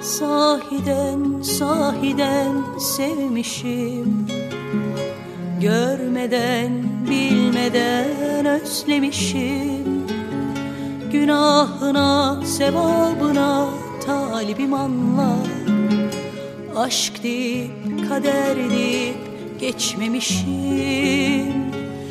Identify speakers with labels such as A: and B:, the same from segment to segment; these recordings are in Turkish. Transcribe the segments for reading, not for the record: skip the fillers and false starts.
A: Sahiden, sahiden sevmişim. Görmeden, bilmeden özlemişim. Günahına, sevabına talibim anlar. Aşk deyip, kader deyip geçmemişim.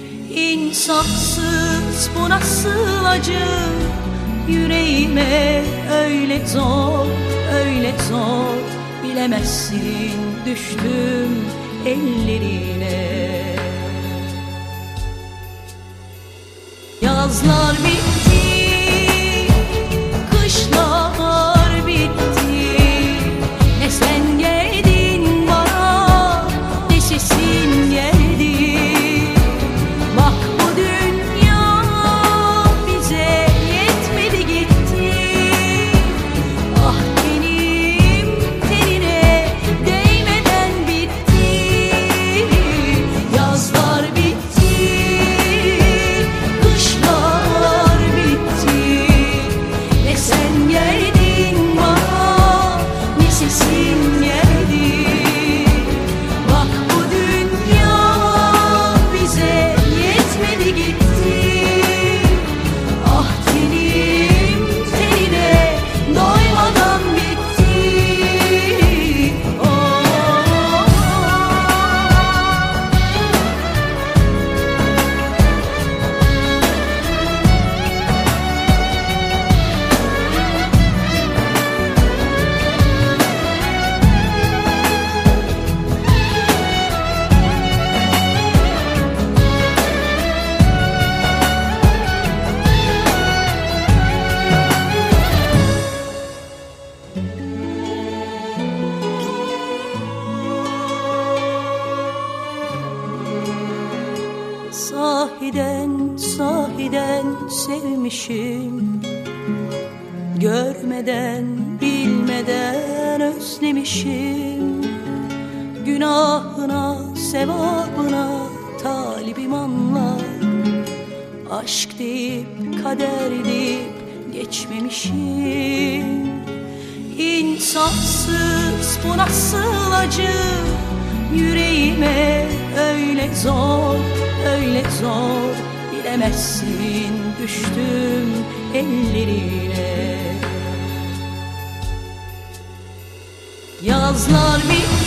A: İnsafsız bu nasıl acı, yüreğime öyle zor, öyle zor. Bilemezsin düştüm ellerine. Yazlar bitti, kışlar bitti. Ne sen geldin bana, ne sesin geldi. Bak bu dünya bize yetmedi gitti. Ah tenim tenine değmeden bitti. Yazlar bitti, kışlar bitti. Ne sen geldin bana, ne sesin geldi. Bak bu dünya bize yetmedi gitti. Ah tenim tenine doymadan bitti. Oh. Sahiden, sahiden sevmişim. Görmeden, bilmeden özlemişim. Günahına, sevabına talibim anlar. Aşk deyip, kader deyip geçmemişim. İnsafsız bu nasıl acı, yüreğime öyle zor, öyle zor. Bilemezsin düştüm ellerine. Yazlar bitti,